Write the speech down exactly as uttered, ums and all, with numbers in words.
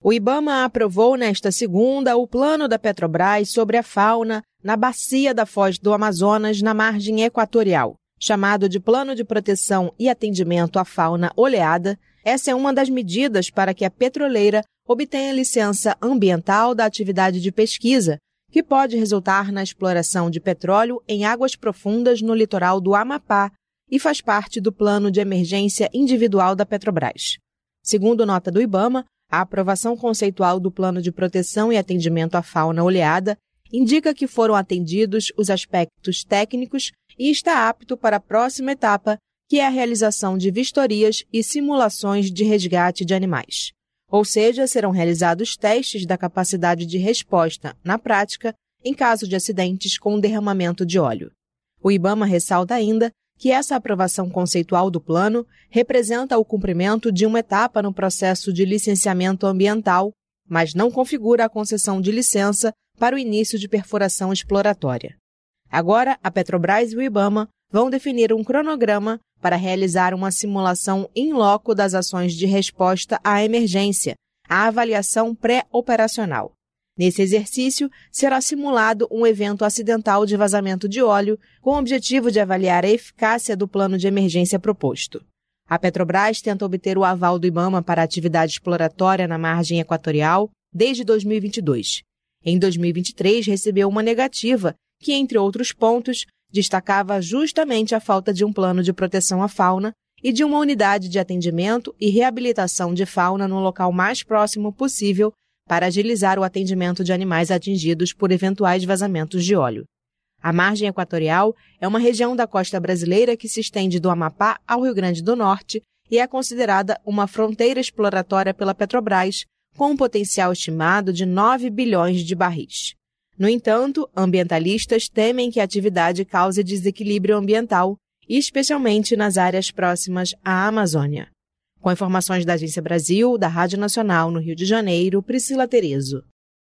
O IBAMA aprovou nesta segunda o plano da Petrobras sobre a fauna na bacia da Foz do Amazonas, na margem equatorial. Chamado de Plano de Proteção e Atendimento à Fauna Oleada, essa é uma das medidas para que a petroleira obtenha licença ambiental da atividade de pesquisa, que pode resultar na exploração de petróleo em águas profundas no litoral do Amapá e faz parte do Plano de Emergência Individual da Petrobras. Segundo nota do IBAMA, a aprovação conceitual do Plano de Proteção e Atendimento à Fauna Oleada indica que foram atendidos os aspectos técnicos e está apto para a próxima etapa, que é a realização de vistorias e simulações de resgate de animais. Ou seja, serão realizados testes da capacidade de resposta, na prática, em caso de acidentes com derramamento de óleo. O IBAMA ressalta ainda que essa aprovação conceitual do plano representa o cumprimento de uma etapa no processo de licenciamento ambiental, mas não configura a concessão de licença para o início de perfuração exploratória. Agora, a Petrobras e o IBAMA vão definir um cronograma para realizar uma simulação in loco das ações de resposta à emergência, a avaliação pré-operacional. Nesse exercício, será simulado um evento acidental de vazamento de óleo com o objetivo de avaliar a eficácia do plano de emergência proposto. A Petrobras tenta obter o aval do IBAMA para a atividade exploratória na margem equatorial desde dois mil e vinte e dois. Em dois mil e vinte e três, recebeu uma negativa que, entre outros pontos, destacava justamente a falta de um plano de proteção à fauna e de uma unidade de atendimento e reabilitação de fauna no local mais próximo possível para agilizar o atendimento de animais atingidos por eventuais vazamentos de óleo. A margem equatorial é uma região da costa brasileira que se estende do Amapá ao Rio Grande do Norte e é considerada uma fronteira exploratória pela Petrobras, com um potencial estimado de nove bilhões de barris. No entanto, ambientalistas temem que a atividade cause desequilíbrio ambiental, especialmente nas áreas próximas à Amazônia. Com informações da Agência Brasil, da Rádio Nacional no Rio de Janeiro, Priscila Terezo.